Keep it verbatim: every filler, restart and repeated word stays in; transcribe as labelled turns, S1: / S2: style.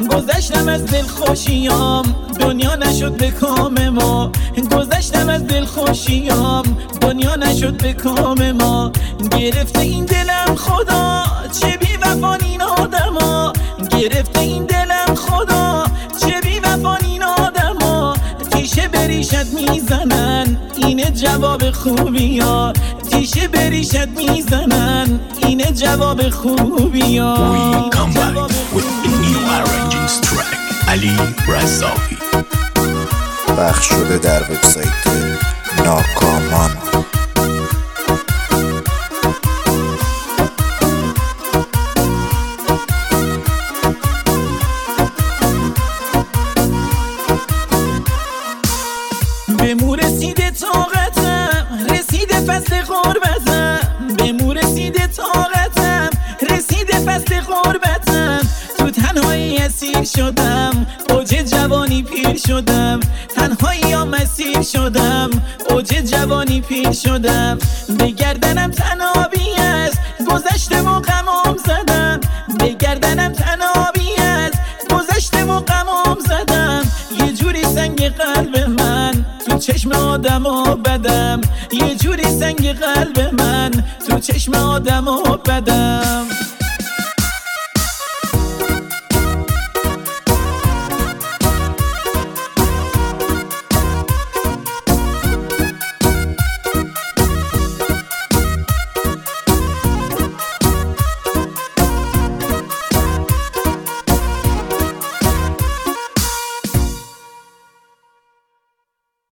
S1: گذشتم از دلخوشیام دنیا نشد به کام ما، گذشتم از دلخوشیام دنیا نشد به کام ما. گرفته این دلم خدا چه بی وفان این آدما، گرفته این دلم خدا چه بی وفان این آدما. تیشه بریشت میزنن اینه جواب خوبی ها، تیشه بریشت میزنن اینه جواب خوبی ها.
S2: We come back with a new arranging track علی رزاقی.
S3: پخش شده در وبسایت ناکامان.
S1: به مو رسیده طاقتم رسیده فصل غربتم، به مو رسیده طاقتم رسیده فصل غربتم. تو تنهایی اسیر شدم اوج جوانی پیر شدم، تنهایی یا مسیر شدم اوج جوانی پیر شدم. به گردنم تنابی است گذشته و غمام زدم، به گردنم تنابی است گذشته و غمام زدم. یه جوری سنگ قلب من تو چشم آدم و بدم، یه جوری سنگ قلب من تو چشم آدم و بدم.